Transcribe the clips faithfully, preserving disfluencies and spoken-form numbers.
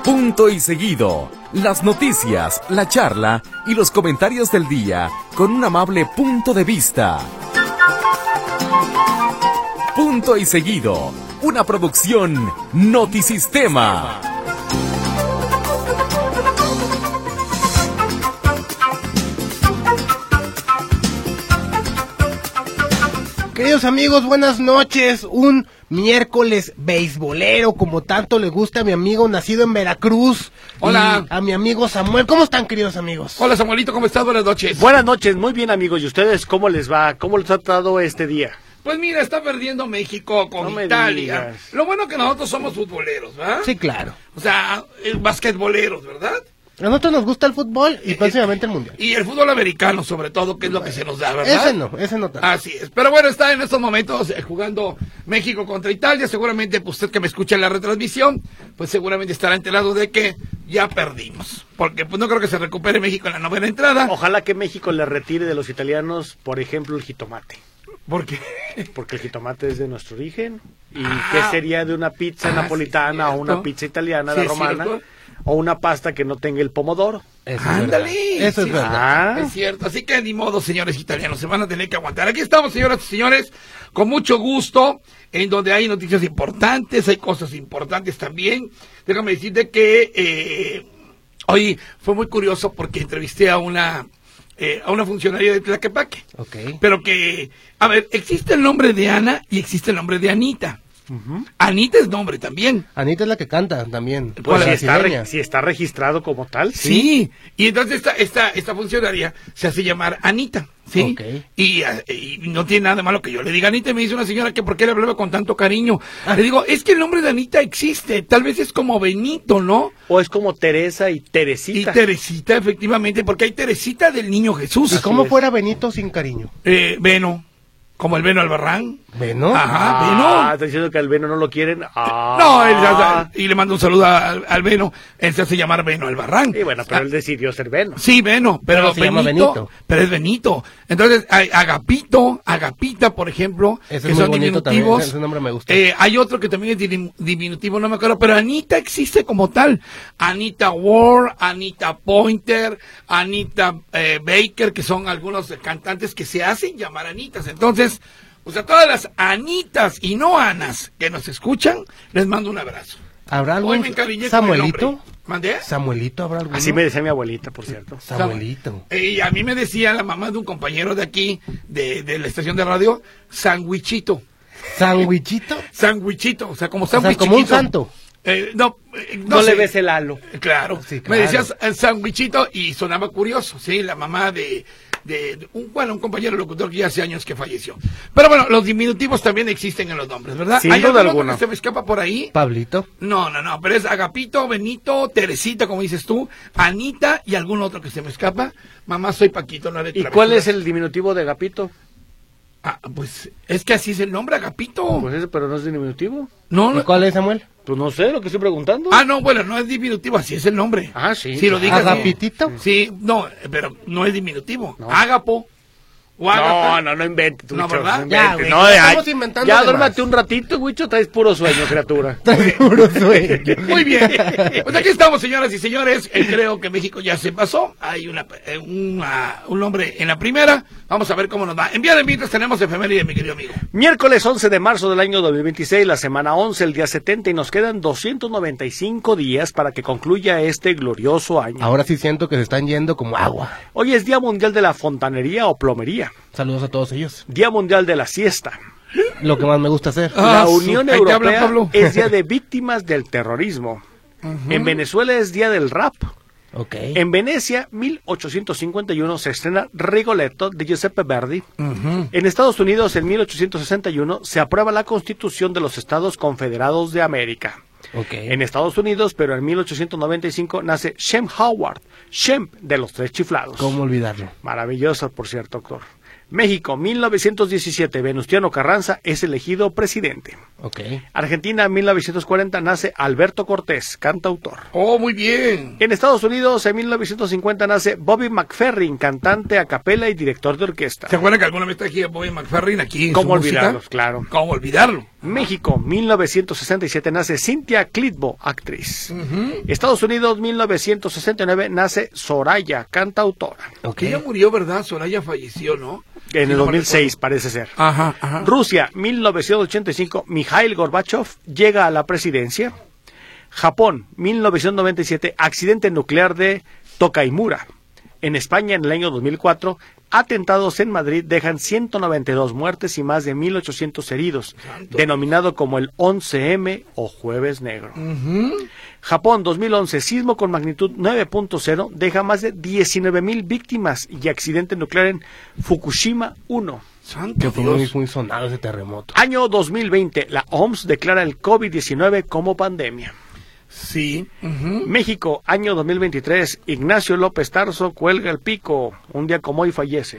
Punto y seguido. Las noticias, la charla y los comentarios del día con un amable punto de vista. Punto y seguido. Una producción Notisistema. Queridos amigos, buenas noches. Un miércoles beisbolero, como tanto le gusta a mi amigo nacido en Veracruz. Hola. Y a mi amigo Samuel. ¿Cómo están, queridos amigos? Hola, Samuelito, ¿cómo estás? Buenas noches. Buenas noches, muy bien, amigos. ¿Y ustedes cómo les va? ¿Cómo les ha tratado este día? Pues mira, está perdiendo México con No me Italia. digas. Lo bueno que nosotros somos futboleros, ¿verdad? Sí, claro. O sea, eh, basquetboleros, ¿verdad? A nosotros nos gusta el fútbol y próximamente el mundial. Y el fútbol americano, sobre todo, que es lo que se nos da, ¿verdad? Ese no, ese no tanto. Así es. Pero bueno, está en estos momentos eh, jugando México contra Italia. Seguramente, pues, usted que me escucha en la retransmisión, pues seguramente estará enterado de que ya perdimos. Porque pues no creo que se recupere México en la novena entrada. Ojalá que México le retire de los italianos, por ejemplo, el jitomate. ¿Por qué? Porque el jitomate es de nuestro origen. ¿Y Ah. qué sería de una pizza Ah, napolitana sí, o una cierto. pizza italiana, Sí, la es romana? cierto. O una pasta que no tenga el pomodoro. Eso es Ándale. verdad. Eso es Sí, verdad. Ah. Es cierto, así que ni modo, señores italianos, se van a tener que aguantar. Aquí estamos, señoras y señores, con mucho gusto, en donde hay noticias importantes, hay cosas importantes también. Déjame decirte que eh, hoy fue muy curioso porque entrevisté a una eh, a una funcionaria de Tlaquepaque. Ok. Pero que, a ver, existe el nombre de Ana y existe el nombre de Anita. Ujú. Anita es nombre también. Anita es la que canta también. Pues la si está, brasileña. re- si está registrado como tal, sí. Sí, y entonces esta, esta, esta funcionaria se hace llamar Anita, ¿sí? Ok. Y, eh, y no tiene nada de malo que yo le diga Anita, y me dice una señora que por qué le hablaba con tanto cariño. Ah. Le digo, es que el nombre de Anita existe, tal vez es como Benito, ¿no? O es como Teresa y Y Teresita. Teresita, efectivamente, porque hay Teresita del Niño Jesús. ¿Y cómo es. fuera Benito sin cariño? Eh, Beno, como el Beno Albarrán. ¿Beno? Ajá, Ah, Beno. está diciendo que al Beno no lo quieren. Ah. No, él se hace- y le mando un saludo al, al Beno, él se hace llamar Beno Albarrán. Y bueno, pero Ah, él decidió ser Beno. Sí, Beno, pero, Pero se llama Benito, Benito. pero es Benito. Entonces, hay Agapito, Agapita, por ejemplo, Ese que es muy son bonito también, diminutivos. ese nombre me gusta. Eh, hay otro que también es dim- diminutivo, no me acuerdo, pero Anita existe como tal. Anita Ward, Anita Pointer, Anita eh, Baker, que son algunos cantantes que se hacen llamar Anitas. Entonces, o sea, todas las Anitas y no Anas que nos escuchan, les mando un abrazo. ¿Habrá Hoy algún me encariñé con el Samuelito? nombre. ¿Mandé? ¿Samuelito habrá alguno? Así me decía mi abuelita, por cierto. Samuelito. Eh, Y a mí me decía la mamá de un compañero de aquí, de, de la estación de radio, sandwichito. ¿Sandwichito? Sandwichito, o sea, como O sea, sandwich como un chiquito. santo. Eh, no, eh, no, No sé. le ves el halo. Claro. Sí, Me claro. decías el sandwichito y sonaba curioso, sí, la mamá de, de, de un, bueno, un compañero locutor que ya hace años que falleció. Pero bueno, los diminutivos también existen en los nombres, ¿verdad? Sin ¿Hay duda algún otro alguna. que se me escapa por ahí? Pablito. No, no, no, pero es Agapito, Benito, Teresita, como dices tú, Anita y algún otro que se me escapa. Mamá, soy Paquito, no haré ¿Y travesuras. cuál es el diminutivo de Agapito? Ah, pues es que así es el nombre, Agapito. Pues ese, pero no es diminutivo. No, ¿Y no. cuál es, Samuel? Pues no sé, lo que estoy preguntando. Ah, no, bueno, no es diminutivo, así es el nombre. Ah, sí. Si lo digas. ¿Agapitito? Sí, no, pero no es diminutivo. No. Ágapo. O No, Ágata. no, no inventes, tú, No, Huicho, ¿verdad? no Ya, inventes. güey, No, ya ya, estamos inventando ya de duérmate más. un ratito, Huicho, traes puro sueño, criatura. Puro sueño. Muy bien. Pues aquí estamos, señoras y señores. Eh, creo que México ya se pasó. Hay una, eh, una- un nombre en la primera. Vamos a ver cómo nos va. En vía de mientras tenemos efeméride, mi querido amigo. Miércoles once de marzo del año dos mil veintiséis, la semana once, el día setenta, y nos quedan doscientos noventa y cinco días para que concluya este glorioso año. Ahora sí siento que se están yendo como agua. Hoy es Día Mundial de la Fontanería o Plomería, Saludos a todos ellos. Día Mundial de la Siesta. Lo que más me gusta hacer. Ah, La su- Unión ahí te hablan, Europea Pablo. es Día de Víctimas del Terrorismo. En Venezuela es Día del Rap. Ok. En Venecia, mil ochocientos cincuenta y uno, se estrena Rigoletto de Giuseppe Verdi. En Estados Unidos, en mil ochocientos sesenta y uno, se aprueba la Constitución de los Estados Confederados de América. Ok. En Estados Unidos, pero en mil ochocientos noventa y cinco, nace Shem Howard, Shem de los Tres Chiflados. ¿Cómo olvidarlo? Maravilloso, por cierto, actor. México, mil novecientos diecisiete, Venustiano Carranza es elegido presidente. Ok. Argentina, mil novecientos cuarenta, nace Alberto Cortés, cantautor. Oh, muy bien. En Estados Unidos, en mil novecientos cincuenta, nace Bobby McFerrin, cantante a capela y director de orquesta. ¿Se acuerdan que alguna vez traje a Bobby McFerrin aquí en ¿Cómo su música? olvidarlos? Claro. ¿Cómo olvidarlo? México, mil novecientos sesenta y siete, nace Cynthia Clitbo, actriz. Uh-huh. Estados Unidos, mil novecientos sesenta y nueve, nace Soraya, cantautora. Okay. Ella murió, ¿verdad? Soraya falleció, ¿no? En sí, el no dos mil seis, parece ser. Ajá, ajá. Rusia, mil novecientos ochenta y cinco, Mikhail Gorbachev llega a la presidencia. Japón, mil novecientos noventa y siete, accidente nuclear de Tokaimura. En España, en el año dos mil cuatro, atentados en Madrid dejan ciento noventa y dos muertes y más de mil ochocientos heridos, Santo. Denominado como el once eme o Jueves Negro. Uh-huh. Japón, dos mil once, sismo con magnitud nueve punto cero deja más de diecinueve mil víctimas y accidente nuclear en Fukushima uno. Santo que fue Dios. muy, muy sonado ese terremoto. Año dos mil veinte, la O M S declara el COVID diecinueve como pandemia. Sí. Uh-huh. México, año dos mil veintitrés, Ignacio López Tarso cuelga el pico, un día como hoy fallece.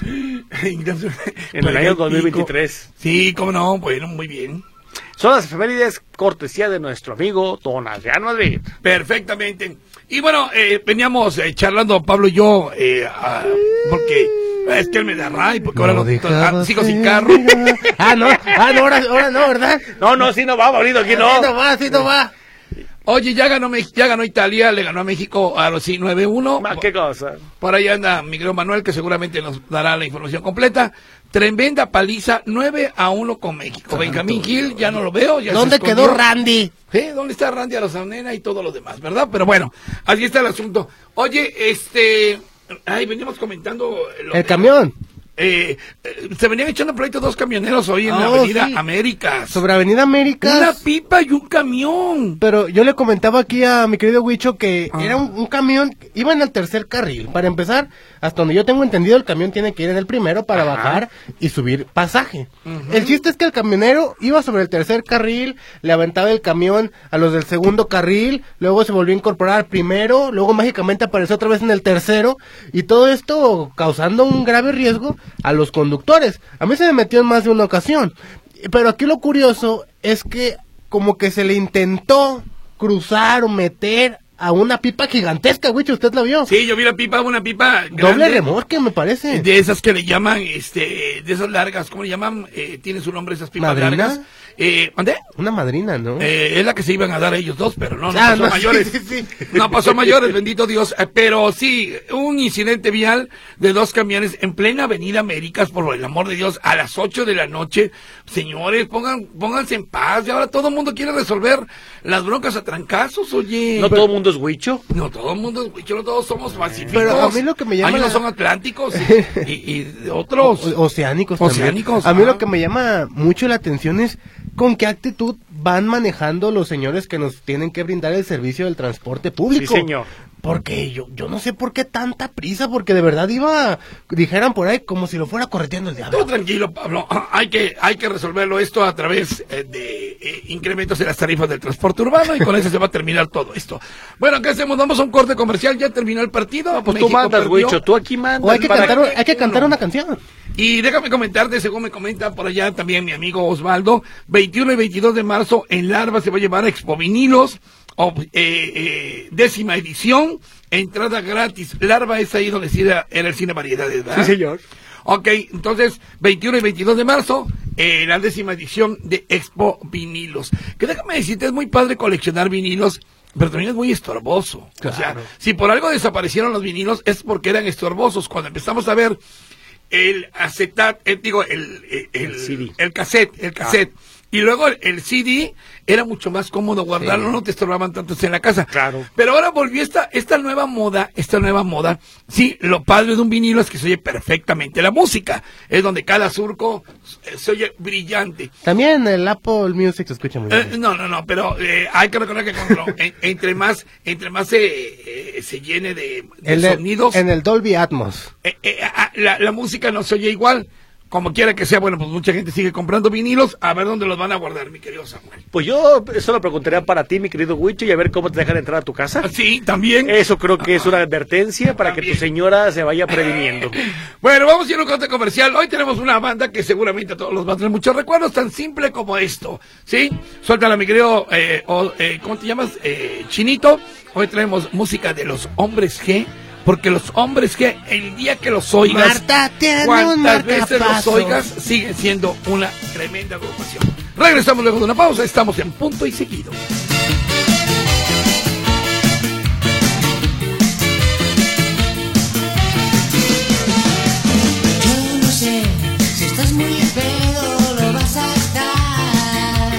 En el año dos mil veintitrés. Sí, cómo no, bueno, muy bien. Son las efemérides cortesía de nuestro amigo Don Adrián Madrid. Perfectamente. Y bueno, eh, veníamos eh, charlando Pablo y yo, eh, ah, porque es que él me da ray, porque No ahora lo, dejabas ah, sigo sin de carro. mirar. Ah, no, ah, no, ahora, ahora no, ¿verdad? No, no, sí no va, bonito, aquí no. Así no va, así no va. Oye, ya ganó, Me- ya ganó Italia, le ganó a México a los nueve uno. Ah, ¿qué cosa? Por ahí anda Miguel Manuel, que seguramente nos dará la información completa. Tremenda paliza, nueve a uno con México. Benjamín Gil, ya no lo veo. Ya ¿Dónde se escondió. quedó Randy? ¿Eh? ¿Dónde está Randy Arozamena y todos los demás, verdad? Pero bueno, así está el asunto. Oye, este... Ay, veníamos comentando... lo- El camión. Eh, eh, se venían echando proyectos dos camioneros hoy en la Oh, Avenida sí. Américas. Sobre Avenida América. Una pipa y un camión. Pero yo le comentaba aquí a mi querido Huicho que Ah. era un, un camión, iba en el tercer carril. Para empezar, hasta donde yo tengo entendido, el camión tiene que ir en el primero para Ajá. bajar y subir pasaje. El chiste es que el camionero iba sobre el tercer carril, le aventaba el camión a los del segundo carril, luego se volvió a incorporar al primero, luego mágicamente apareció otra vez en el tercero, y todo esto causando un grave riesgo a los conductores. A mí se me metió en más de una ocasión. Pero aquí lo curioso es que como que se le intentó cruzar o meter a una pipa gigantesca, güey, ¿usted la vio? Sí, yo vi la pipa, una pipa Doble grande. remolque, me parece. De esas que le llaman, este, de esas largas, ¿cómo le llaman? Eh, tiene su nombre esas pipas ¿Madrina? largas. Eh, ¿dónde? Una madrina, ¿no? Eh, es la que se iban a dar ellos dos, pero no, no Ah, pasó no, mayores. sí, sí, sí. No pasó mayores, bendito Dios. Eh, pero sí, un incidente vial de dos camiones en plena Avenida Américas, por el amor de Dios, a las ocho de la noche. Señores, pongan, pónganse en paz. Y ahora todo el mundo quiere resolver las broncas a trancazos, oye. ¿No todo el mundo es huicho? No, todo el mundo, es huicho, no todos somos pacíficos. Pero a mí lo que me llama Hay unos la- son atlánticos y, y- y otros. O- oceánicos también. Oceánicos, A mí ah. lo que me llama mucho la atención es con qué actitud van manejando los señores que nos tienen que brindar el servicio del transporte público. Sí, señor. Porque yo, yo no sé por qué tanta prisa, porque de verdad iba, dijeran por ahí, como si lo fuera correteando el Todo diablo. tranquilo, Pablo. Ah, Hay que, hay que resolverlo esto a través eh, de eh, incrementos en las tarifas del transporte urbano y con eso se va a terminar todo esto. Bueno, ¿qué hacemos? Vamos a un corte comercial. Ya terminó el partido. Pues tú México mandas, perdió. huicho, tú aquí mandas. O hay que para- cantar, hay que cantar una canción. Y déjame comentarte, según me comenta por allá también mi amigo Osvaldo, veintiuno y veintidós de marzo en Larva se va a llevar Expo Vinilos, o, eh, eh, décima edición, entrada gratis. Larva es ahí donde sí era, era el cine variedades, ¿verdad? Sí, señor. Ok, entonces, veintiuno y veintidós de marzo, eh, la décima edición de Expo Vinilos. Que déjame decirte, es muy padre coleccionar vinilos, pero también es muy estorboso. O sea, si por algo desaparecieron los vinilos, es porque eran estorbosos. Cuando empezamos a ver el acetat, eh, digo, el, el, el, El C D. el cassette, el cassette. Y luego el, el C D era mucho más cómodo guardarlo, Sí. no te estorbaban tanto en la casa. Claro. Pero ahora volvió esta, esta nueva moda, esta nueva moda. Sí, lo padre de un vinilo es que se oye perfectamente la música. Es donde cada surco eh, se oye brillante. También el Apple Music se escucha muy Eh, bien. no, no, no, pero eh, hay que reconocer que cuando, en- entre más, entre más se, eh, se llene de, de El de- sonidos, en el Dolby Atmos. eh, eh, ah, la, la música no se oye igual. Como quiera que sea, bueno, pues mucha gente sigue comprando vinilos. A ver dónde los van a guardar, mi querido Samuel. Pues yo eso lo preguntaría para ti, mi querido Huicho, y a ver cómo te dejan entrar a tu casa. Ah, sí, también. Eso creo que es una advertencia para que También. tu señora se vaya previniendo. Bueno, vamos a ir a un corte comercial. Hoy tenemos una banda que seguramente a todos los va a tener muchos recuerdos, tan simple como esto, ¿sí? Suéltala, mi querido, eh, o, eh, ¿cómo te llamas? Eh, Chinito. Hoy traemos música de los Hombres G Porque los hombres que el día que los oigas, Marta, tiene un cuantas veces los marcapasos. oigas, siguen siendo una tremenda agrupación. Regresamos luego de una pausa, estamos en Punto y Seguido. Yo no sé si estás muy pedo, lo vas a estar.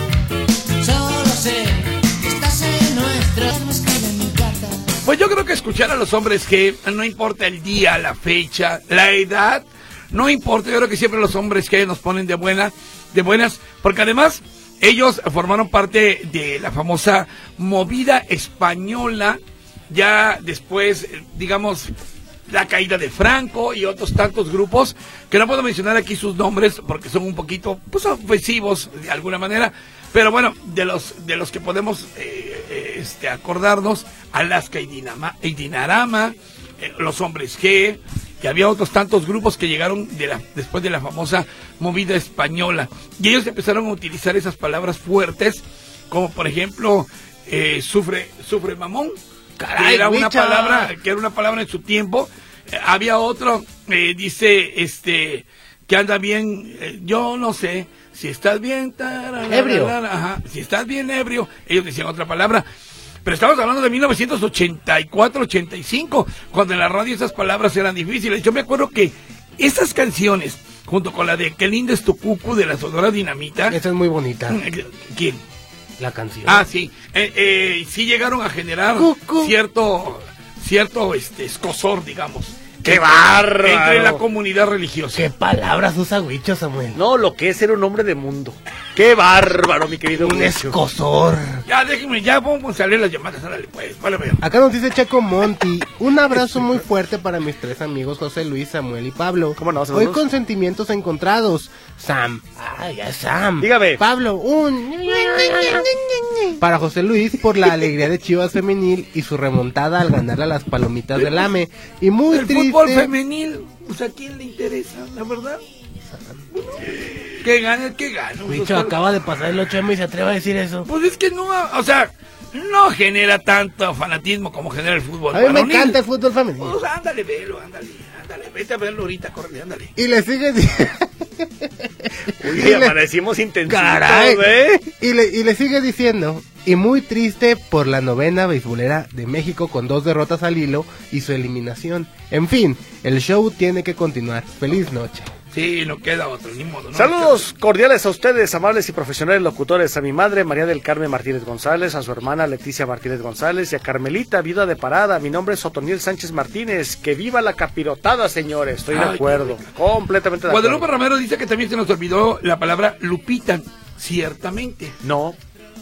Solo sé que estás en nuestro. Me escriben mi carta. Pues yo creo que escuchar a los hombres que no importa el día, la fecha, la edad, no importa, yo creo que siempre los hombres que nos ponen de buena, de buenas, porque además ellos formaron parte de la famosa movida española, ya después, digamos, la caída de Franco y otros tantos grupos, que no puedo mencionar aquí sus nombres porque son un poquito, pues, ofensivos de alguna manera, pero bueno, de los de los que podemos eh, eh, este, acordarnos, Alaska y, Dinama, y Dinarama, eh, los Hombres G, que había otros tantos grupos que llegaron de la, después de la famosa movida española, y ellos empezaron a utilizar esas palabras fuertes, como por ejemplo, eh, sufre, sufre mamón, Caray, que era una bicha. palabra, que era una palabra en su tiempo. Eh, había otro, eh, dice, este, que anda bien, eh, yo no sé, si estás bien, tararara, Ebrio. ajá, si estás bien ebrio, ellos decían otra palabra. Pero estamos hablando de mil novecientos ochenta y cuatro, ochenta y cinco, cuando en la radio esas palabras eran difíciles. Yo me acuerdo que esas canciones, junto con la de Qué lindo es tu cucu de la Sonora Dinamita, Esa es muy bonita, ¿quién? la canción. Ah, sí, eh, eh, sí llegaron a generar Cucu. cierto, cierto, este, escosor, digamos. ¡Qué entre- bárbaro! Entre la comunidad religiosa. ¿Qué palabras usa Huicho, Samuel? No, lo que es ser un hombre de mundo. ¡Qué bárbaro, mi querido Un Huicho! escosor. Ya, déjenme, ya vamos a leer las llamadas, árale, pues, vale, veo. Acá nos dice Checo Monti, un abrazo muy fuerte para mis tres amigos José Luis, Samuel y Pablo. ¿Cómo no? Hoy Saludos. con sentimientos encontrados. Sam, ay, ya Sam. Dígame. Pablo, un para José Luis por la alegría de Chivas femenil y su remontada al ganarle a las palomitas del A M E. Y muy El triste. fútbol femenil, pues a quién le interesa, la verdad. Que gane el que gane. Huicho acaba de pasar el ocho M y se atreve a decir eso. Pues es que no, o sea, no genera tanto fanatismo como genera el fútbol. A mí me varonil. encanta el fútbol femenil. Pues ándale, velo, ándale, ándale, vete a verlo ahorita, córrele, ándale. Y le sigue diciendo. Uy, amanecimos intensitos, Caray. ¿eh? Y le, y le sigue diciendo, y muy triste por la novena beisbolera de México con dos derrotas al hilo y su eliminación. En fin, el show tiene que continuar. Feliz noche. Sí, no queda otro, ni modo. ¿no? Saludos cordiales a ustedes, amables y profesionales locutores, a mi madre María del Carmen Martínez González, a su hermana Leticia Martínez González y a Carmelita, viuda de Parada. Mi nombre es Otoniel Sánchez Martínez. Que viva la capirotada, señores. Estoy de Ay, acuerdo, qué completamente de Guadalupe acuerdo. Romero dice que también se nos olvidó la palabra Lupita, ciertamente. No,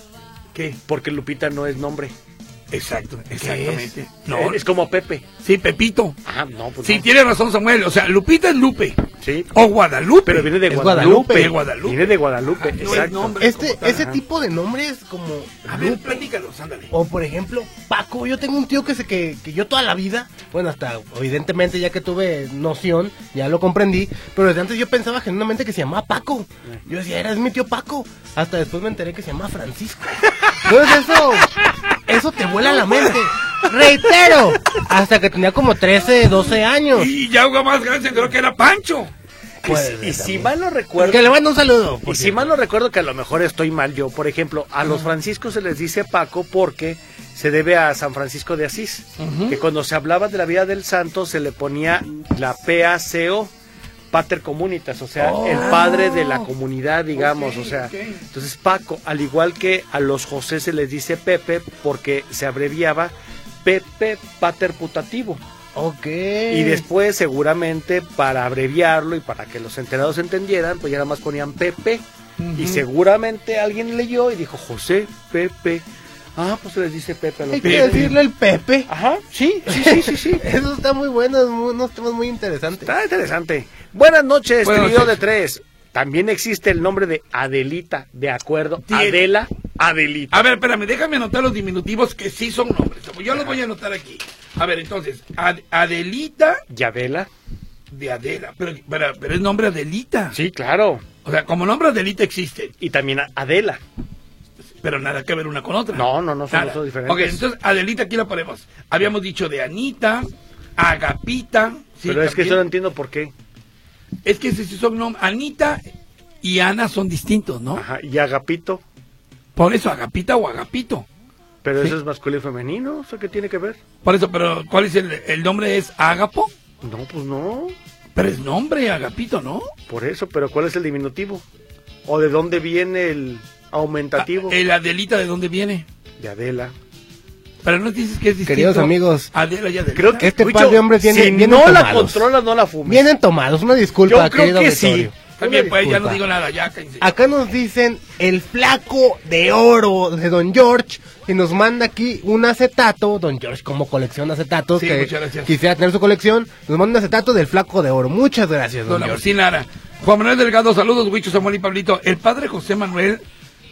¿Qué? porque Lupita no es nombre. Exacto, exactamente. No, No, es como Pepe. sí, Pepito. Ah, no, pues Sí, no. tiene razón Samuel, o sea, Lupita es Lupe. Sí. O Guadalupe. Pero viene de Es Guadalupe. Guadalupe. De Guadalupe. Viene de Guadalupe, Ah, no es exacto. nombre. Este, como tal, ese ajá. tipo de nombres como A ver, Lupe, platícalos, ándale. o por ejemplo Paco. Yo tengo un tío que se que, que yo toda la vida, bueno, hasta evidentemente ya que tuve noción, ya lo comprendí, pero desde antes yo pensaba genuinamente que se llamaba Paco. Yo decía, era es mi tío Paco. Hasta después me enteré que se llama Francisco. Entonces eso, eso te vuela la mente. Reitero, hasta que tenía como trece, doce años. Y ya algo más grande se enteró que era Pancho. Pues, Y si mal no recuerdo, que le mando un saludo. y si mal no recuerdo, que a lo mejor estoy mal yo, por ejemplo, a los franciscos se les dice Paco porque se debe a San Francisco de Asís, que cuando se hablaba de la vida del santo se le ponía la P A C O, Pater Communitas, o sea, Oh. el padre de la comunidad, digamos, Ok, o sea, ok. entonces Paco, al igual que a los José se les dice Pepe porque se abreviaba Pepe Pater Putativo. Ok. Y después, seguramente, para abreviarlo y para que los enterados entendieran, pues ya nada más ponían Pepe. Y seguramente alguien leyó y dijo, José, Pepe. Ah, pues se les dice Pepe a los Hay que Pepe. decirle el Pepe. Ajá, sí, sí, sí, sí, sí. Eso está muy bueno, es muy- unos temas muy interesantes. Está interesante. Buenas noches, Buenas trío noches. de tres. También existe el nombre de Adelita, de acuerdo. Tiene- Adela, Adelita. A ver, espérame, déjame anotar los diminutivos que sí son nombres. Yo los voy a anotar aquí. A ver, entonces, Ad- Adelita ¿Y Adela? de Adela. Pero, pero, pero es nombre Adelita. Sí, claro. O sea, como nombre Adelita existe, Y también Adela. pero nada que ver una con otra. No, no, no, son Nada. dos diferentes. Ok, entonces Adelita aquí la ponemos. Habíamos dicho de Anita, Agapita. Sí, Pero es que también. yo no entiendo por qué. Es que si son nombres, Anita y Ana son distintos, ¿no? Ajá, y Agapito. Por eso, Agapita o Agapito. Pero Sí. eso es masculino y femenino, ¿eso qué tiene que ver? Por eso, pero ¿cuál es el, el nombre? ¿Es Agapo? No, pues no. Pero es nombre, Agapito, ¿no? Por eso, pero ¿cuál es el diminutivo? ¿O de dónde viene el aumentativo? Ah, el Adelita, ¿de dónde viene? De Adela. Pero no dices que es distinto. Queridos amigos, Adela y Adelita. Creo que Este Huicho, par de hombres viene- si vienen no la tomados. controlas, no la fumes. Vienen tomados, una disculpa, Yo creo querido que sí. auditorio. También, Una pues, ya no disculpa. digo nada, ya, cállense. Acá nos dicen el flaco de oro de Don George y nos manda aquí un acetato. Don George, como colecciona acetatos, Sí, que muchas gracias. quisiera tener su colección, nos manda un acetato del flaco de oro. Muchas gracias, Don Don George. Agustín Lara. Juan Manuel Delgado, saludos, Huicho, Samuel y Pablito. El padre José Manuel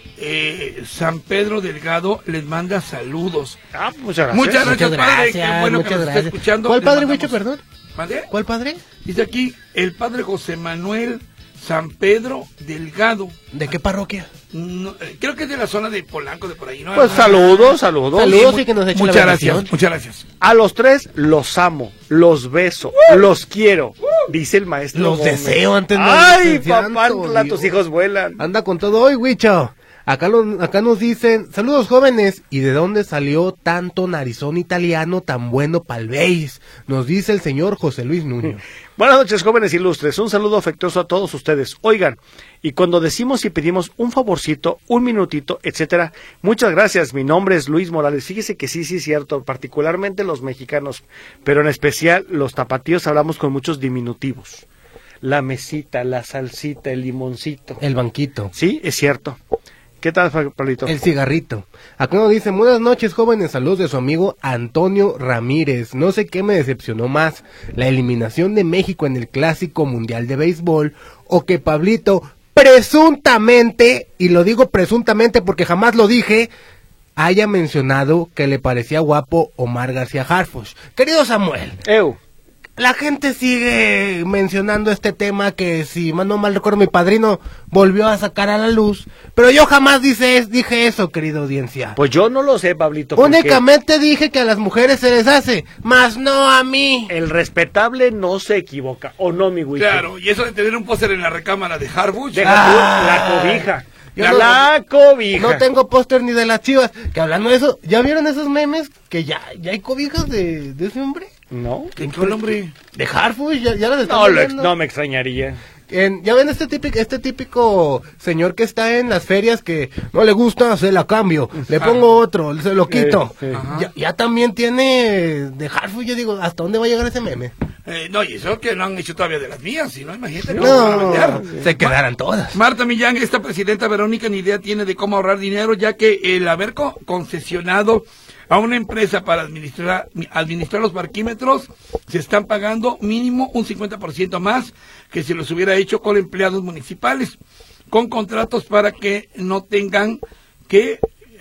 eh, San Pedro Delgado les manda saludos. Ah, muchas gracias. Muchas gracias, Muchas padre. gracias, Qué bueno que muchas nos está gracias. escuchando. ¿Cuál Les padre, mandamos- Huicho, perdón? ¿Mande? ¿Cuál padre? Dice aquí, el padre José Manuel San Pedro Delgado. ¿De qué parroquia? No, eh, creo que es de la zona de Polanco, de por ahí, ¿no? Pues Ah, saludos, saludos. Saludos mu- y que nos eche la Muchas bendición. gracias, muchas gracias. A los tres los amo, los beso, los quiero, dice el maestro Los Gómez. deseo antes de Ay, morir, papá, santo la- Dios. tus hijos vuelan. Anda con todo hoy, Huicho. Acá, lo- acá nos dicen, saludos jóvenes, ¿y de dónde salió tanto narizón italiano tan bueno pa'l beis? Nos dice el señor José Luis Nuño. Buenas noches, jóvenes ilustres. Un saludo afectuoso a todos ustedes. Oigan, y cuando decimos y pedimos un favorcito, un minutito, etcétera, muchas gracias. Mi nombre es Luis Morales. Fíjese que sí, sí es cierto, particularmente los mexicanos, pero en especial los tapatíos hablamos con muchos diminutivos. La mesita, la salsita, el limoncito. El banquito. Sí, es cierto. ¿Qué tal, Pablito? El cigarrito. Acá nos dicen, buenas noches jóvenes, saludos de su amigo Antonio Ramírez. No sé qué me decepcionó más, la eliminación de México en el Clásico Mundial de Béisbol, o que Pablito presuntamente, y lo digo presuntamente porque jamás lo dije, haya mencionado que le parecía guapo Omar García Harfuch. Querido Samuel, Eu. la gente sigue mencionando este tema que, si más no mal recuerdo, mi padrino volvió a sacar a la luz, pero yo jamás dice, dije eso, querida audiencia. Pues yo no lo sé, Pablito. porque Únicamente dije que a las mujeres se les hace, mas no a mí. el respetable no se equivoca, ¿o no, mi güey? Claro, y eso de tener un póster en la recámara de Harbuch. Deja Ah. tú la cobija. Yo La, no- la cobija. No tengo póster ni de las Chivas. Que hablando de eso, ¿ya vieron esos memes? Que ya, ya hay cobijas de, de ese hombre. No. ¿Qué qué hombre? De Harfuch, ya, ya las están No, lo ex- vendiendo. no me extrañaría. En- ya ven este típico, este típico señor que está en las ferias que no le gusta, se la cambio, le pongo otro, se lo quito. Eh, eh. Ya, ya también tiene de Harfuch, yo digo, ¿hasta dónde va a llegar ese meme? Eh, no, y eso que no han hecho todavía de las mías, si no, imagínate. No, ¿cómo van a vender? se quedaran todas. Marta Millán, esta presidenta Verónica ni idea tiene de cómo ahorrar dinero, ya que el haber co- concesionado a una empresa para administrar, administrar los parquímetros, se están pagando mínimo un cincuenta por ciento más que si los hubiera hecho con empleados municipales, con contratos para que no tengan que...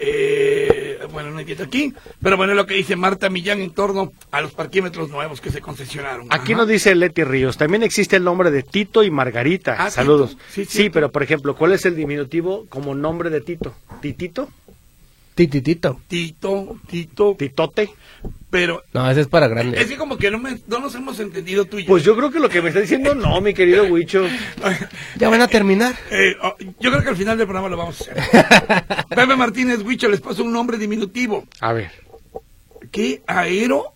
Eh, bueno, no entiendo aquí, pero bueno, es lo que dice Marta Millán en torno a los parquímetros nuevos que se concesionaron. Aquí Ajá. nos dice Leti Ríos, también existe el nombre de Tito y Margarita. Ah, Saludos. Tito. Sí, Sí, cierto. pero por ejemplo, ¿cuál es el diminutivo como nombre de Tito? ¿Titito? Tititito. Tito, Tito, ¿Titote? pero No, ese es para grande. es que como que no, me- no nos hemos entendido tú y yo. Pues yo creo que lo que me está diciendo no, mi querido Huicho. Ya van a terminar. Eh, oh, yo creo que al final del programa lo vamos a hacer. Pepe Martínez Huicho les paso un nombre diminutivo. A ver. ¿Qué? ¿Aero?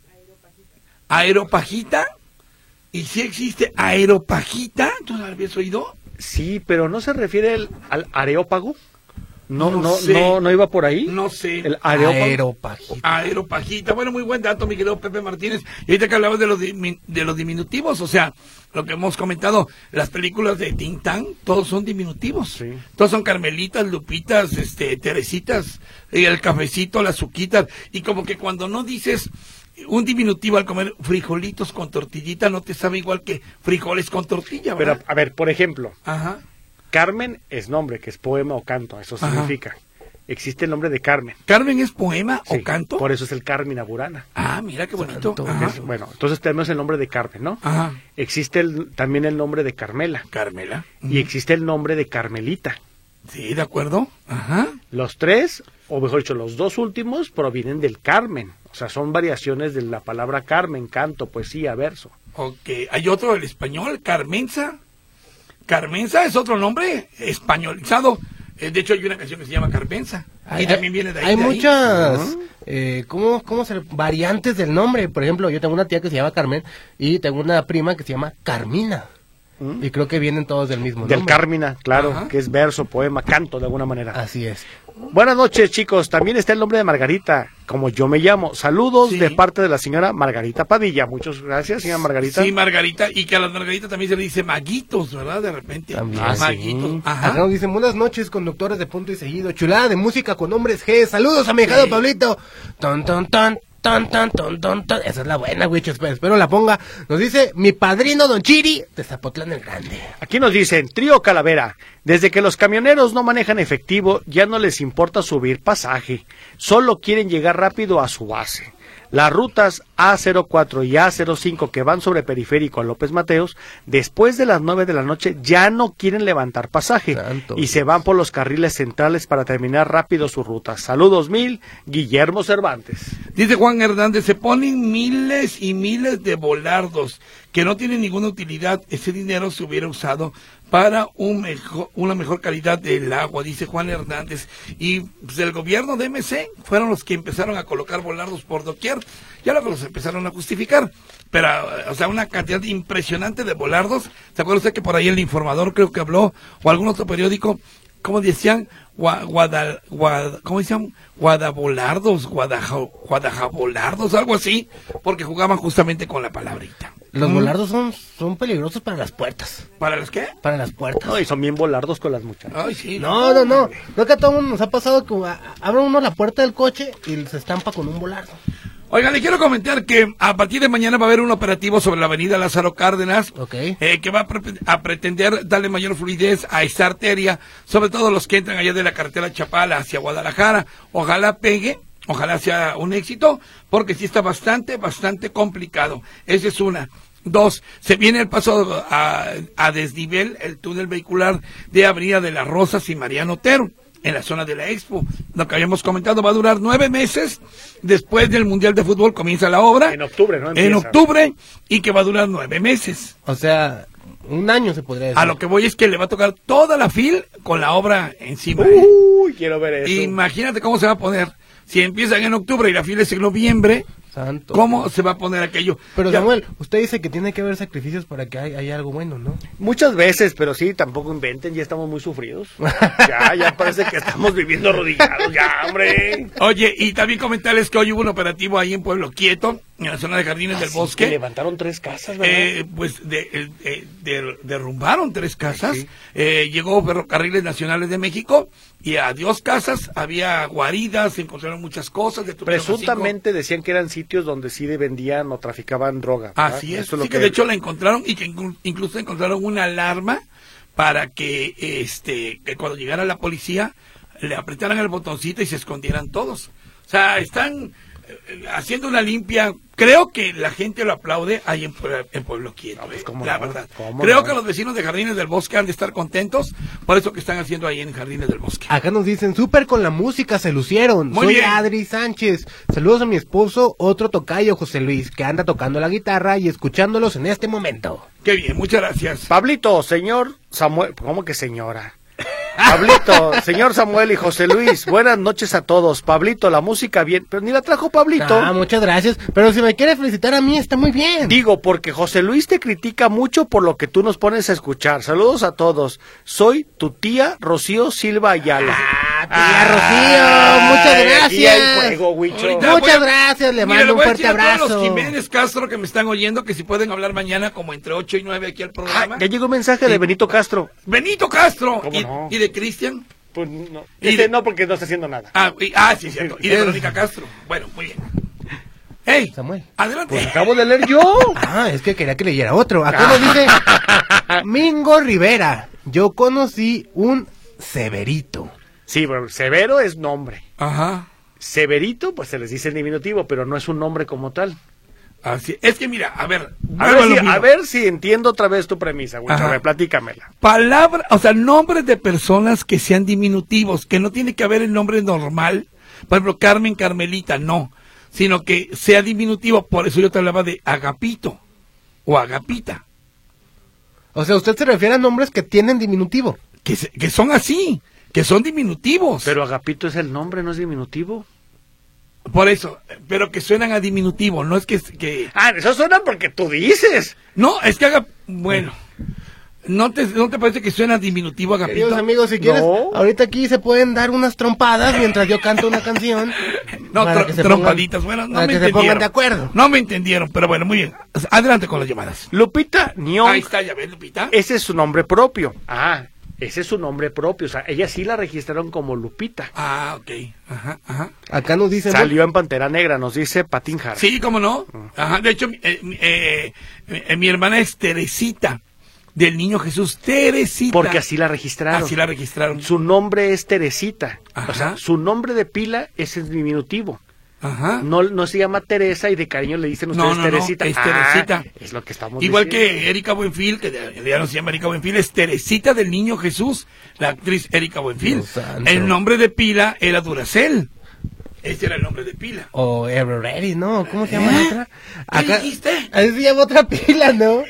¿Aeropajita? ¿Y si existe aeropajita? ¿Tú lo habías oído? Sí, pero ¿no se refiere el- al areópago? No, No no, sé. no, no iba por ahí. No sé. El areópago. Aeropajita. Aeropajita. Bueno, muy buen dato, mi querido Pepe Martínez. Y ahorita que hablabas de los, dimi- de los diminutivos, o sea, lo que hemos comentado, las películas de Tintán, todos son diminutivos. Sí. Todos son Carmelitas, Lupitas, este, Teresitas, y el cafecito, las Suquitas. Y como que cuando no dices un diminutivo al comer frijolitos con tortillita, no te sabe igual que frijoles con tortilla, Pero, ¿verdad? a ver, por ejemplo, Ajá. Carmen es nombre, que es poema o canto, eso Ajá. significa. Existe el nombre de Carmen. ¿Carmen es poema Sí, o canto? Por eso es el Carmina Burana. Ah, mira qué bonito. Santo. Ajá. Es- bueno, entonces tenemos el nombre de Carmen, ¿no? Ajá. Existe el- también el nombre de Carmela. Carmela. Y existe el nombre de Carmelita. Sí, de acuerdo. Ajá. Los tres, o mejor dicho, los dos últimos provienen del Carmen. O sea, son variaciones de la palabra Carmen, canto, poesía, verso. Ok, hay otro del español, Carmenza. Carmenza es otro nombre españolizado. Eh, de hecho, hay una canción que se llama Carmenza. Hay, y también viene de ahí. hay de ahí. muchas Uh-huh. eh, ¿cómo, cómo se, variantes del nombre. Por ejemplo, yo tengo una tía que se llama Carmen y tengo una prima que se llama Carmina. ¿Mm? Y creo que vienen todos del mismo Del nombre. Carmina, claro, Ajá. que es verso, poema, canto de alguna manera. Así es. Buenas noches, chicos. También está el nombre de Margarita, como yo me llamo. Saludos Sí. de parte de la señora Margarita Padilla. Muchas gracias, señora Margarita. Sí, Margarita, y que a las Margaritas también se le dice maguitos, ¿verdad? De repente. También. Ah, Ah, maguitos. sí. Ajá. Acá nos dicen, buenas noches, conductores de Punto y Seguido. Chulada de música con hombres G. Saludos a mi hijado Sí. Pablito. Ton, ton, ton, ton, ton, ton, ton, ton. Esa es la buena, güey. Espero, espero la ponga. Nos dice, mi padrino Don Chiri de Zapotlán el Grande. Aquí nos dicen, trío Calavera, desde que los camioneros no manejan efectivo, ya no les importa subir pasaje, solo quieren llegar rápido a su base. Las rutas A cero cuatro y A cero cinco que van sobre Periférico a López Mateos, después de las nueve de la noche ya no quieren levantar pasaje Santo y se van por los carriles centrales para terminar rápido su ruta. Saludos mil, Guillermo Cervantes. Dice Juan Hernández, se ponen miles y miles de volardos que no tienen ninguna utilidad. Ese dinero se hubiera usado para un mejor, una mejor calidad del agua, dice Juan Hernández. Y pues, el gobierno de M C fueron los que empezaron a colocar volardos por doquier. Ya luego los empezaron a justificar. Pero, o sea, una cantidad impresionante de volardos. ¿Se acuerda usted que por ahí el Informador creo que habló, o algún otro periódico, cómo decían? Gua, guada, guada, ¿Cómo decían? Guadavolardos, guadaja, guadajabolardos, algo así, porque jugaban justamente con la palabrita. Los ¿Mm? volardos son, son peligrosos para las puertas. ¿Para los qué? Para las puertas. No, y son bien volardos con las muchachas. Ay, sí. No, no, no. No que a todo mundo nos ha pasado que a- abre uno la puerta del coche y se estampa con un volardo. Oigan, le quiero comentar que a partir de mañana va a haber un operativo sobre la avenida Lázaro Cárdenas, Ok. eh, que va a, pre- a pretender darle mayor fluidez a esta arteria, sobre todo los que entran allá de la carretera Chapala hacia Guadalajara. Ojalá pegue, ojalá sea un éxito, porque sí está bastante, bastante complicado. Esa es una. Dos, se viene el paso a, a desnivel, el túnel vehicular de Avenida de las Rosas y Mariano Otero, en la zona de la Expo. Lo que habíamos comentado va a durar nueve meses. Después del Mundial de Fútbol comienza la obra. En octubre, ¿no? En Empieza. octubre, y que va a durar nueve meses. O sea, un año se podría decir. A lo que voy es que le va a tocar toda la fil con la obra encima. ¿eh? Uy, quiero ver eso. Imagínate cómo se va a poner. Si empiezan en octubre y la fil es en noviembre, Santo. ¿cómo se va a poner aquello? Pero Ya- Samuel, usted dice que tiene que haber sacrificios para que haya, haya algo bueno, ¿no? Muchas veces, pero sí, tampoco inventen, ya estamos muy sufridos. Ya, ya parece que estamos viviendo arrodillados, ya, hombre. Oye, y también comentarles que hoy hubo un operativo ahí en Pueblo Quieto, en la zona de Jardines del Que Bosque. levantaron tres casas, ¿verdad? Eh, pues de, eh, eh, de- derrumbaron tres casas. Sí. Eh, llegó Ferrocarriles Nacionales de México y adiós casas. Había guaridas, se encontraron muchas cosas. detuvieron a cinco. Presuntamente decían que eran sitios donde sí vendían o traficaban droga. ¿verdad? Así es, Eso lo sí que de hecho la encontraron y que inclu- incluso encontraron una alarma para que este que cuando llegara la policía le apretaran el botoncito y se escondieran todos. O sea, están eh, haciendo una limpia. Creo que la gente lo aplaude ahí en, Pue- en Pueblo Quieto, No, pues, eh, ¿cómo la no? verdad. ¿Cómo Creo no? que los vecinos de Jardines del Bosque han de estar contentos por eso que están haciendo ahí en Jardines del Bosque. Acá nos dicen, súper con la música, se lucieron. Muy Soy bien. Adri Sánchez. Saludos a mi esposo, otro tocayo, José Luis, que anda tocando la guitarra y escuchándolos en este momento. Qué bien, muchas gracias. Pablito, señor Samuel, ¿cómo que señora? Pablito, señor Samuel y José Luis, buenas noches a todos. Pablito, la música bien, pero ni la trajo Pablito. Ah, muchas gracias. Pero si me quiere felicitar a mí, está muy bien. Digo, porque José Luis te critica mucho por lo que tú nos pones a escuchar. Saludos a todos. Soy tu tía Rocío Silva Ayala. Ah, tía Rocío, muchas Ay, gracias. aquí hay fuego, Huicho. Ahorita Muchas voy a- gracias, le Mira, mando un voy a fuerte decir a todos abrazo. los Jiménez Castro que me están oyendo que si pueden hablar mañana como entre ocho y nueve aquí al Ah, programa. ya llegó un mensaje de Benito Castro. Benito Castro ¿Cómo y, no? y de Cristian. Pues no, Y ese de- no porque no está haciendo nada. Ah, y- ah, sí, cierto. Y de Verónica Castro. Bueno, muy bien. Hey, Samuel. adelante. Pues acabo de leer yo. Ah, es que quería que leyera otro. Acá nos dice Mingo Rivera. Yo conocí un Severito. Sí, bueno, Severo es nombre. Ajá. Severito, pues se les dice en diminutivo, pero no es un nombre como tal. Así. Es que mira, a ver. A vuelvo ver, a lo si, mío. a ver si entiendo otra vez tu premisa, güey. Ajá. A ver, platícamela. Palabra, o sea, nombres de personas que sean diminutivos, que no tiene que haber el nombre normal. Por ejemplo, Carmen, Carmelita, no. sino que sea diminutivo. Por eso yo te hablaba de Agapito o Agapita. O sea, usted se refiere a nombres que tienen diminutivo. Que, se, que son así, que son diminutivos. Pero Agapito es el nombre, ¿no es diminutivo? Por eso, pero que suenan a diminutivo, no es que... que... Ah, eso suena porque tú dices. No, es que haga... Bueno, ¿no te, ¿no te parece que suena diminutivo Agapito? Queridos amigos, si quieres, No. ahorita aquí se pueden dar unas trompadas mientras yo canto una canción. No, para tro- que se trompaditas, pongan- bueno, no para me que se entendieron. pongan de acuerdo. No me entendieron, pero bueno, muy bien. Adelante con las llamadas. Lupita Nyong, Ahí está, ya ves, Lupita. ese es su nombre propio. Ah, ese es su nombre propio. O sea, ella sí la registraron como Lupita. Ah, ok. Ajá, ajá. Acá nos dicen... Salió en Pantera Negra, nos dice Patín Jara. Sí, cómo no. Ajá, de hecho, eh, eh, eh, mi hermana es Teresita, del Niño Jesús. Teresita. Porque así la registraron. Así la registraron. Su nombre es Teresita. Ajá. O sea, su nombre de pila es el diminutivo. Ajá. No, no se llama Teresa y de cariño le dicen ustedes No, no, no, Teresita. es Ah, Teresita. es lo que estamos Igual diciendo. que Erika Buenfil, que de- ya no se llama Erika Buenfil, es Teresita del Niño Jesús, la actriz Erika Buenfil. Dios santo. El nombre de pila era Duracell. Ese era el nombre de pila. O Ever Ready, ¿no? ¿Cómo se llama la otra? ¿Qué dijiste? Ahí se llama otra pila, ¿no?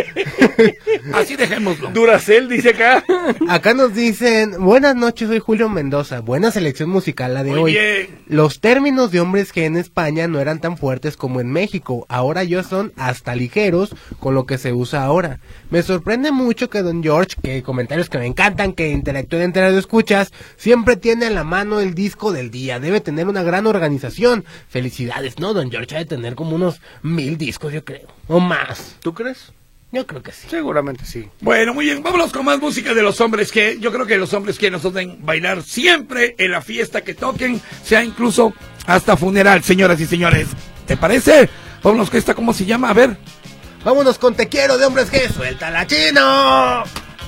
Así dejémoslo. Duracell dice acá. Acá nos dicen, buenas noches, soy Julio Mendoza. Buena selección musical la de Muy hoy. bien. Los términos de hombres G en España no eran tan fuertes como en México. Ahora ya son hasta ligeros con lo que se usa ahora. Me sorprende mucho que Don George, que comentarios que me encantan, que interactúen entre radio escuchas, siempre tiene a la mano el disco del día. Debe tener una gran organización. Felicidades, ¿no? Don George ha de tener como unos mil discos, yo creo. O más. ¿Tú crees? Yo creo que sí. Seguramente sí. Bueno, muy bien, vámonos con más música de los hombres que yo creo que los hombres que nos deben bailar siempre en la fiesta que toquen, sea incluso hasta funeral, señoras y señores. ¿Te parece? Vámonos con esta, ¿cómo se llama? A ver. Vámonos con Te Quiero de Hombres G. ¡Suéltala, chino!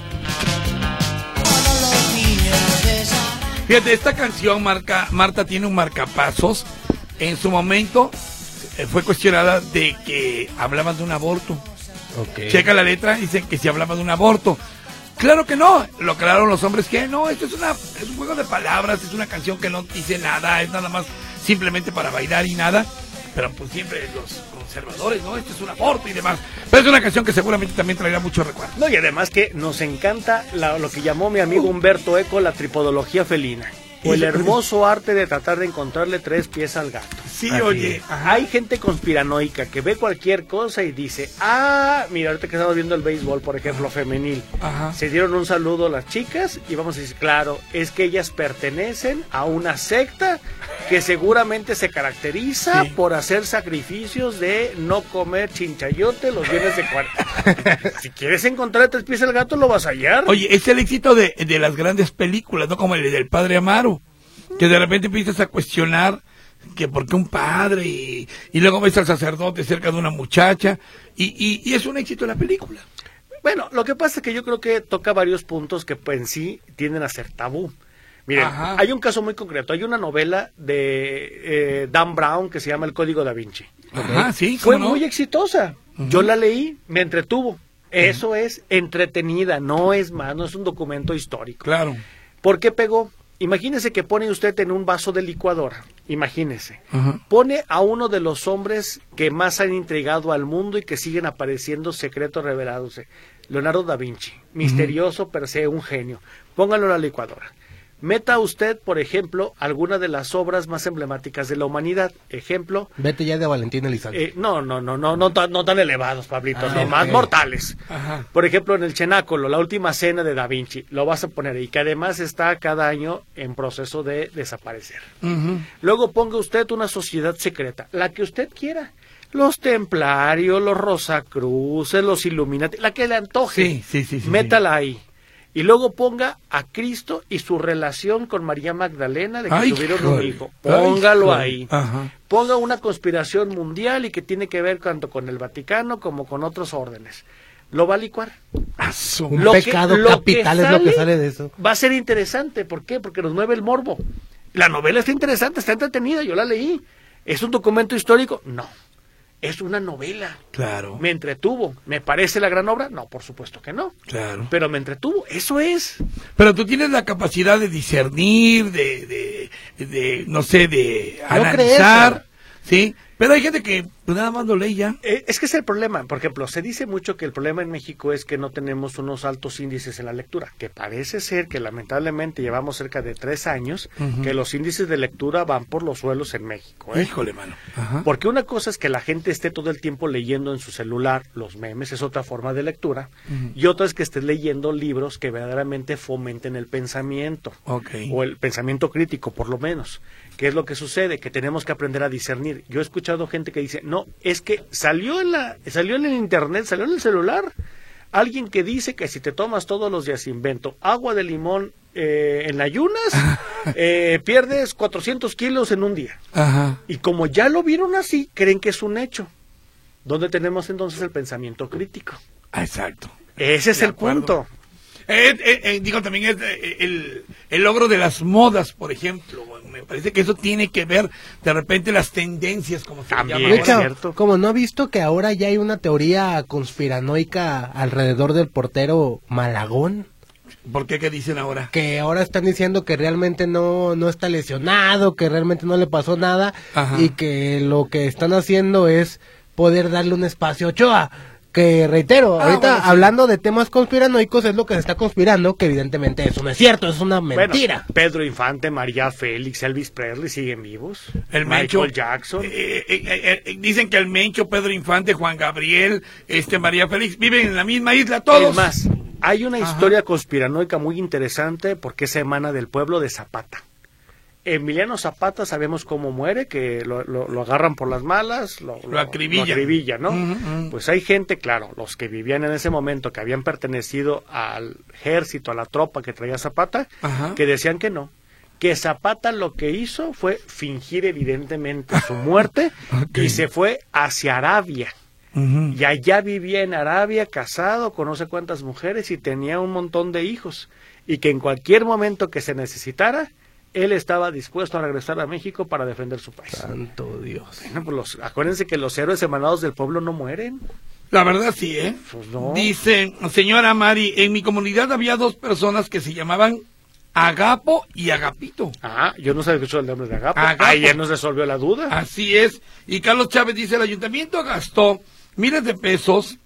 Todos los niños de esa Fíjate, esta canción, marca, Marta, tiene un marcapasos. En su momento eh, fue cuestionada de que hablaban de un aborto. Ok. Checa la letra, dicen que si hablaba de un aborto. Claro que no, lo aclararon los hombres que no, esto es una es un juego de palabras, es una canción que no dice nada, es nada más simplemente para bailar y nada, pero pues siempre los conservadores, ¿no? Esto es un aborto y demás. Pero es una canción que seguramente también traerá mucho recuerdo. No, y además que nos encanta la- lo que llamó mi amigo Humberto Eco la tripodología felina. O el hermoso arte de tratar de encontrarle tres pies al gato. Sí, Así oye, es. ajá. Hay gente conspiranoica que ve cualquier cosa y dice, ah, mira, ahorita que estamos viendo el béisbol, por ejemplo, femenil, Ajá. se dieron un saludo las chicas y vamos a decir, claro, es que ellas pertenecen a una secta que seguramente se caracteriza Sí. por hacer sacrificios de no comer chinchayote los viernes de cuarenta. Si quieres encontrar tres pies al gato, lo vas a hallar. Oye, es el éxito de, de las grandes películas, ¿no? Como el del Padre Amaro, que de repente empiezas a cuestionar que por qué un padre y, y luego ves al sacerdote cerca de una muchacha y, y, y es un éxito la película. Bueno, lo que pasa es que yo creo que toca varios puntos que pues, en sí tienden a ser tabú. Miren, Ajá. hay un caso muy concreto. Hay una novela de eh, Dan Brown que se llama El Código da Vinci. Ajá, sí, Fue ¿cómo no? muy exitosa. Ujú. Yo la leí, me entretuvo. Eso es entretenida, no es más, no es un documento histórico. Claro. ¿Por qué pegó? Imagínese que pone usted en un vaso de licuadora. Imagínese. Ajá. Pone a uno de los hombres que más han intrigado al mundo y que siguen apareciendo secretos revelados. Leonardo da Vinci. Misterioso, per se, un genio. Póngalo en la licuadora. Meta usted, por ejemplo, alguna de las obras más emblemáticas de la humanidad. Ejemplo, Vete ya de Valentín Elizalde. eh, no, no, no, no, no tan, no tan elevados, Pablitos, Ah, no, más ok. mortales. Ajá. Por ejemplo, en el Cenáculo, la última cena de Da Vinci, lo vas a poner ahí, que además está cada año en proceso de desaparecer. Ujú. Luego ponga usted una sociedad secreta, la que usted quiera. Los templarios, los Rosacruces, los Illuminati, la que le antoje. Sí, sí, sí, sí, Métala ahí. Y luego ponga a Cristo y su relación con María Magdalena de que Ay, tuvieron un híjole. hijo. Póngalo Ay, ahí. híjole. Ajá. Ponga una conspiración mundial y que tiene que ver tanto con el Vaticano como con otros órdenes. Lo va a licuar. Ah, su- Un Lo que- pecado lo capital que es lo que sale sale de eso. Va a ser interesante. ¿Por qué? Porque nos mueve el morbo. La novela está interesante, está entretenida, yo la leí. ¿Es un documento histórico? No. Es una novela. Claro, ¿Me entretuvo? ¿Me parece la gran obra? No, por supuesto que no. claro. Pero me entretuvo. Eso es. Pero tú tienes la capacidad de discernir, de, de, de no sé, de No analizar. crees, Sí, pero hay gente que pues, nada más lo lee ya. Eh, es que es el problema. Por ejemplo, se dice mucho que el problema en México es que no tenemos unos altos índices en la lectura, que parece ser que lamentablemente llevamos cerca de tres años uh-huh. que los índices de lectura van por los suelos en México. ¿eh? Híjole, mano. Ajá. Porque una cosa es que la gente esté todo el tiempo leyendo en su celular los memes, es otra forma de lectura, uh-huh. y otra es que estés leyendo libros que verdaderamente fomenten el pensamiento, okay. o el pensamiento crítico, por lo menos. ¿Qué es lo que sucede? Que tenemos que aprender a discernir. Yo he escuchado gente que dice, no, es que salió en la, salió en el internet, salió en el celular, alguien que dice que si te tomas todos los días, invento, agua de limón eh, en ayunas, eh, pierdes cuatrocientos kilos en un día. Ajá. Y como ya lo vieron así, creen que es un hecho. ¿Dónde tenemos entonces el pensamiento crítico? Exacto. Ese es de el acuerdo. punto. Eh, eh, eh, digo, también es eh, el, el logro de las modas, por ejemplo. Me parece que eso tiene que ver, de repente, las tendencias, como se También, llama. De hecho, cierto. como no ha visto que ahora ya hay una teoría conspiranoica alrededor del portero Malagón, ¿Por qué? ¿Qué dicen ahora? que ahora están diciendo que realmente no, no está lesionado, que realmente no le pasó nada, Ajá. y que lo que están haciendo es poder darle un espacio a Ochoa. Que reitero, Ah, ahorita bueno, sí. hablando de temas conspiranoicos es lo que se está conspirando, que evidentemente eso no es cierto, es una mentira. Bueno, Pedro Infante, María Félix, Elvis Presley siguen vivos. El Michael Mencho, Jackson. eh, eh, eh, eh, dicen que el Mencho, Pedro Infante, Juan Gabriel, este María Félix, viven en la misma isla todos. Es más, hay una Ajá. historia conspiranoica muy interesante porque se emana del pueblo de Zapata. Emiliano Zapata sabemos cómo muere, que lo, lo, lo agarran por las malas, lo, Lo acribillan. lo acribillan, ¿no? Ujú, ujú. Pues hay gente, claro, los que vivían en ese momento, que habían pertenecido al ejército, a la tropa que traía Zapata, Ajá. que decían que no, que Zapata lo que hizo fue fingir evidentemente su muerte Ok. y se fue hacia Arabia. Ujú. Y allá vivía en Arabia, casado con no sé cuántas mujeres y tenía un montón de hijos. Y que en cualquier momento que se necesitara, él estaba dispuesto a regresar a México para defender su país. Santo Dios. Bueno, pues los, acuérdense que los héroes emanados del pueblo no mueren. La verdad sí, ¿eh? Pues no. Dice, señora Mari, en mi comunidad había dos personas que se llamaban Agapo y Agapito. Ah, yo no sabía que eso el nombre de Agapo. Agapo. Ahí ya nos resolvió la duda. Así es. Y Carlos Chávez dice, el ayuntamiento gastó miles de pesos,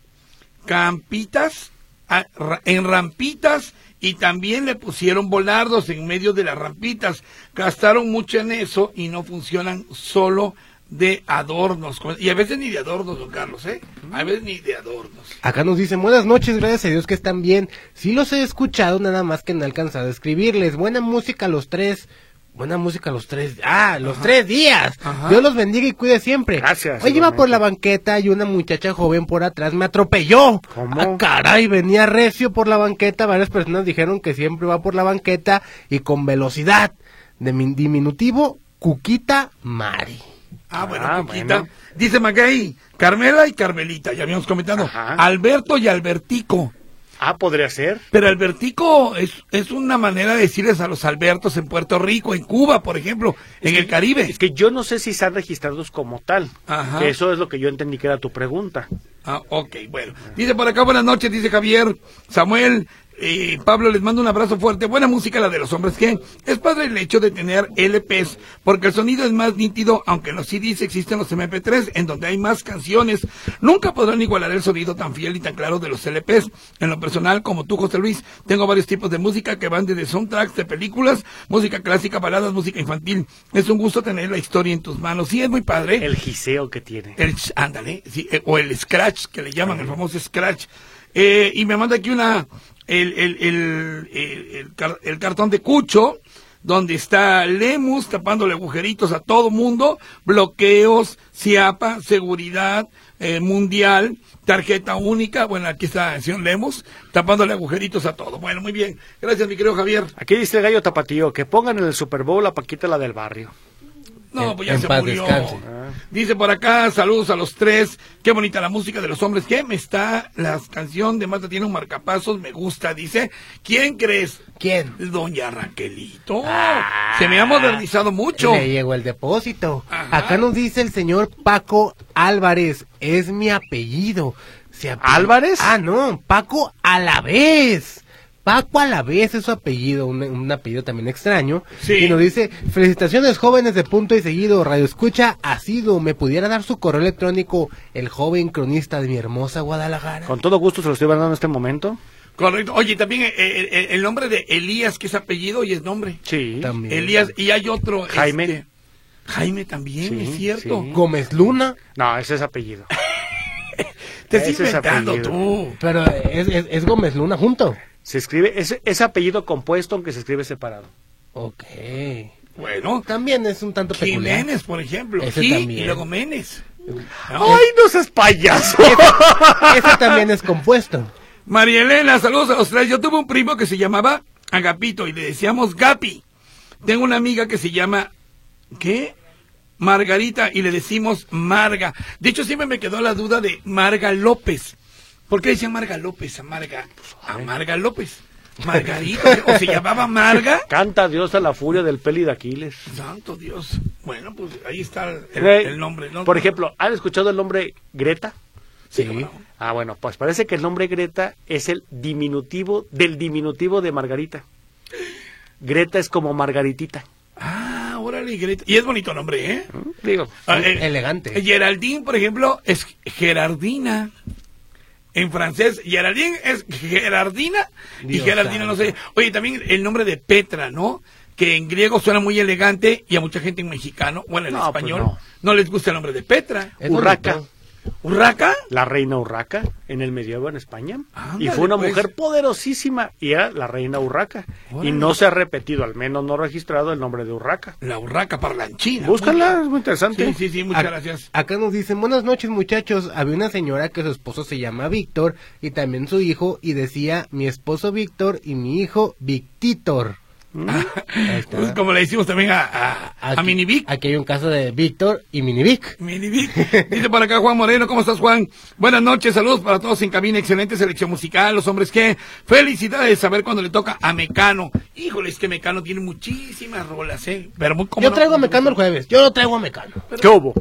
campitas, a- ra- en rampitas, y también le pusieron volardos en medio de las rampitas. Gastaron mucho en eso y no funcionan, solo de adornos. Y a veces ni de adornos, don Carlos, ¿eh? A veces ni de adornos. Acá nos dicen, buenas noches, gracias a Dios que están bien. Sí los he escuchado, nada más que no he alcanzado a escribirles. Buena música los tres. Buena música los tres. Ah, los Ajá. tres días. Ajá. Dios los bendiga y cuide siempre. Gracias, Hoy iba igualmente. por la banqueta y una muchacha joven por atrás me atropelló. ¿Cómo? Ah, caray, venía recio por la banqueta. Varias personas dijeron que siempre va por la banqueta y con velocidad. De mi- diminutivo, Cuquita Mari. Ah, bueno, Ah, Cuquita. bueno. Dice Maguey, Carmela y Carmelita, ya habíamos comentado. Ajá. Alberto y Albertico. Ah, podría ser. Pero Albertico es, es una manera de decirles a los Albertos en Puerto Rico, en Cuba, por ejemplo, en el Caribe. Es que yo no sé si están registrados como tal. Ajá. Que eso es lo que yo entendí que era tu pregunta. Ah, ok, bueno. Dice por acá, buenas noches, dice Javier, Samuel, eh, Pablo, les mando un abrazo fuerte. Buena música la de los hombres G. Es padre el hecho de tener L Pes, porque el sonido es más nítido, aunque en los C Ds existen los M P tres, en donde hay más canciones. Nunca podrán igualar el sonido tan fiel y tan claro de los L Pes. En lo personal, como tú, José Luis, tengo varios tipos de música que van desde soundtracks de películas, música clásica, baladas, música infantil. Es un gusto tener la historia en tus manos. Sí, es muy padre. El giseo que tiene. El, ándale, sí, eh, o el scratch, que le llaman, el famoso scratch. Eh, y me manda aquí una, el, el, el, el, el car- el cartón de Cucho, donde está Lemus tapándole agujeritos a todo mundo, bloqueos, CIAPA, seguridad eh, mundial, tarjeta única. Bueno, aquí está el señor Lemus tapándole agujeritos a todo. Bueno, muy bien. Gracias, mi querido Javier. Aquí dice el gallo tapatío que pongan en el Super Bowl a Paquita la del barrio. No, En- pues ya en se paz murió. descanse. Dice por acá, saludos a los tres. Qué bonita la música de los hombres. ¿Qué me está? La canción de Marta tiene un marcapasos, me gusta. Dice, ¿quién crees? ¿Quién? Doña Raquelito. Ah. Se me ha modernizado mucho. Le llegó el depósito. Ajá. Acá nos dice el señor Paco Álvarez. Es mi apellido. Se ape- ¿Álvarez? Ah, no, Paco a la vez. Paco a la vez es su apellido, un, un apellido también extraño. Sí. Y nos dice, felicitaciones jóvenes de Punto y Seguido, Radio Escucha Asido, ¿me pudiera dar su correo electrónico, el joven cronista de mi hermosa Guadalajara? Con todo gusto se lo estoy mandando en este momento. Correcto. Oye, también eh, eh, el nombre de Elías, que es apellido y es nombre. Sí. También. Elías, y hay otro. Jaime. este, Jaime también, Sí, es cierto. sí. Gómez Luna, No, ese es apellido. Te estás Ese es inventando apellido. tú. pero es, es, es Gómez Luna junto. Se escribe, es, es apellido compuesto aunque se escribe separado. Ok. Bueno, También es un tanto peculiar. Jiménez, por ejemplo. Ese Gil también. y luego Menes. ¡Ay, no seas payaso! Ese también es compuesto. María Elena, saludos a los tres. Yo tuve un primo que se llamaba Agapito y le decíamos Gapi. Tengo una amiga que se llama, ¿qué? Margarita, y le decimos Marga. De hecho, siempre me quedó la duda de Marga López. ¿Por qué decían Marga López a Marga? A Marga López. Margarita, o se llamaba Marga. Canta Dios a la furia del peli de Aquiles. Santo Dios. Bueno, pues ahí está el, el- Eh, el nombre, ¿no? Por ejemplo, ¿han escuchado el nombre Greta? Sí, cómo no. Ah, bueno, pues parece que el nombre Greta es el diminutivo del diminutivo de Margarita. Greta es como Margaritita. Ah, órale, Greta. Y es bonito nombre, ¿eh? ¿Mm? Digo, Ah, eh, Elegante. Geraldine, por ejemplo, es Gerardina. En francés, Geraldine es Gerardina y Dios Gerardina no sé. santo. Oye, también el nombre de Petra, ¿no? Que en griego suena muy elegante y a mucha gente en mexicano, bueno, en No, pues español, no. no. les gusta el nombre de Petra. Es Urraca. bonito. ¿Urraca? La reina Urraca en el medievo en España. Ándale, y fue una pues. mujer poderosísima y era la reina Urraca. Órale. Y no se ha repetido, al menos no registrado el nombre de Urraca. La Urraca parlanchina. Búscala, Muy- es muy interesante. Sí, sí, sí, muchas Ac- gracias. Acá nos dicen, buenas noches muchachos, había una señora que su esposo se llama Víctor y también su hijo y decía mi esposo Víctor y mi hijo Victitor. Ahí está. Pues como le decimos también a, a, a Aquí- Minivic. Aquí hay un caso de Víctor y Minivic. Minivic. Dice por acá Juan Moreno, ¿cómo estás, Juan? Buenas noches, saludos para todos en cabina, excelente selección musical, los hombres que felicidades, saber cuando le toca a Mecano. Híjole, es que Mecano tiene muchísimas rolas, ¿eh? Pero muy cómo Yo no, traigo a cómo Mecano no. el jueves, yo lo traigo a Mecano. ¿Qué hubo?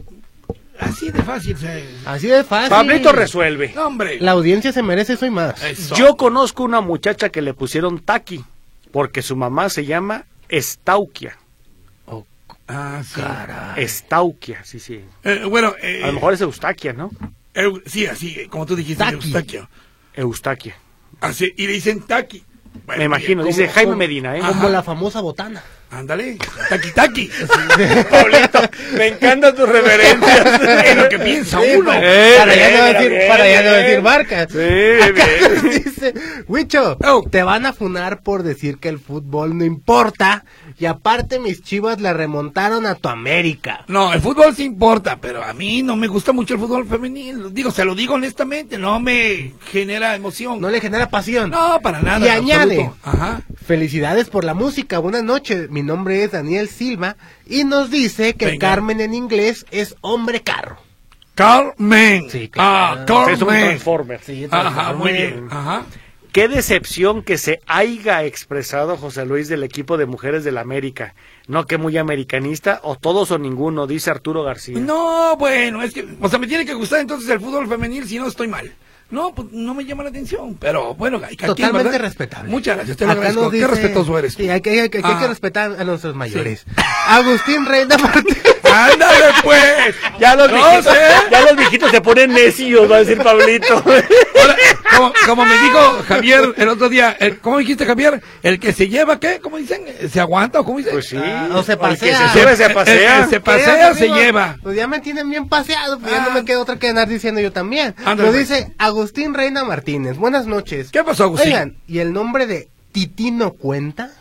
Así de fácil, ¿eh? Así de fácil. Pablito resuelve. No, hombre. La audiencia se merece eso y más. Eso. Yo conozco una muchacha que le pusieron Taki porque su mamá se llama Estauquia. Oh, Ah, sí. caray. Estauquia, sí, sí. Eh, bueno, eh, A lo mejor es Eustaquia, ¿no? Eu- sí, así, como tú dijiste, Taki. Eustaquio. Eustaquia. Así, y le dicen Taki. Bueno, Me imagino, oye, dice ¿cómo- Jaime cómo? Medina, ¿eh? Ajá. Como la famosa botana. Ándale, Taki Taki. Pablito, me encantan tus reverencias. Es lo que piensa Sí, uno. para, Eh, para ya no bien, decir, bien, para ya no bien. decir marcas. Sí, bien. Dice, Huicho, Oh. te van a funar por decir que el fútbol no importa. Y aparte mis chivas le remontaron a tu América. No, el fútbol sí importa, pero a mí no me gusta mucho el fútbol femenil. Digo, se lo digo honestamente, no me genera emoción. No le genera pasión. No, para nada. Y en añade, absoluto. Ajá. felicidades por la música, buenas noches, mi nombre es Daniel Silva y nos dice que Venga. Carmen en inglés es hombre carro. Carmen. Sí, claro. Ah, Carmen. Es un Transformer. Sí, Ajá, muy Transformer. bien. Ajá. Qué decepción que se haya expresado José Luis del equipo de mujeres del América. No que muy americanista, o todos o ninguno, dice Arturo García. No, bueno, es que, o sea, me tiene que gustar entonces el fútbol femenil si no estoy mal. No, pues no me llama la atención, pero bueno, hay que Totalmente respetable. Muchas gracias, te lo Acá agradezco. nos Qué dice- respetuoso eres. Sí, hay que, hay que- hay que Ah. respetar a nuestros mayores. Agustín Reina Martínez. ¡Ándale, pues! Ya los, No viejitos, sé. ya los viejitos se ponen necios, va a decir Pablito. Ahora, como, como me dijo Javier el otro día, el- ¿cómo dijiste, Javier? El que se lleva, ¿qué? ¿Cómo dicen? ¿Se aguanta o cómo dicen? Pues sí. Ah, o se El que pasea. se sube se El- pasea. el que se pasea, Queridos se amigos, lleva. Pues ya me tienen bien paseado, pues ya Ah. no me queda otra que andar diciendo yo también. Ándale, Nos pues. dice Agustín Reina Martínez. Buenas noches. ¿Qué pasó, Agustín? Oigan, ¿y el nombre de Titino cuenta?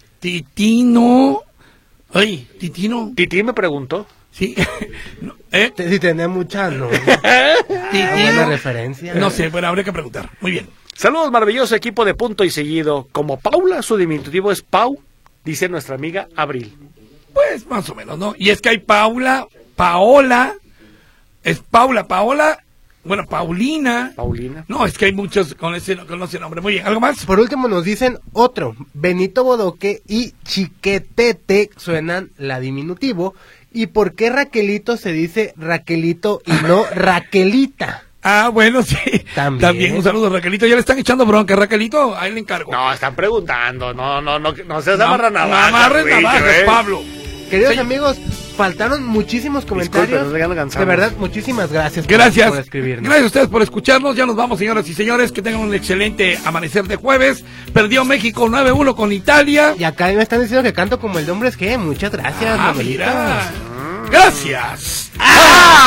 Titino. Ay, Titino. Titi me preguntó. Sí. No, ¿Eh? Te- Si tenés mucha, no. ¿Alguna Titino. referencia? No sé, bueno, habría que preguntar. Muy bien. Saludos, maravilloso equipo de Punto y Seguido. Como Paula, su diminutivo es Pau, dice nuestra amiga Abril. Pues más o menos, ¿no? Y es que hay Paula, Paola, es Paula, Paola, bueno, Paulina. Paulina. No, es que hay muchos con ese, con ese nombre. Muy bien, ¿algo más? Por último nos dicen otro, Benito Bodoque y Chiquetete suenan la diminutivo. ¿Y por qué Raquelito se dice Raquelito y no Raquelita? Ah, bueno, sí. También. También un saludo a Raquelito. Ya le están echando bronca, Raquelito. Ahí le encargo. No, están preguntando. No, no, no, no seas No, amarra no navajas. amarres güey, navajas, ¿eh? Pablo. Queridos Sí. amigos, faltaron muchísimos comentarios. Disculpen, ya nos cansamos. De verdad, muchísimas gracias. por- Gracias. Por escribirnos. Gracias a ustedes por escucharnos. Ya nos vamos, señoras y señores. Que tengan un excelente amanecer de jueves. Perdió México nueve uno con Italia. Y acá me están diciendo que canto como el de Hombres G. Muchas gracias, Ah, Manuelito. mira. Gracias. ¡Ah!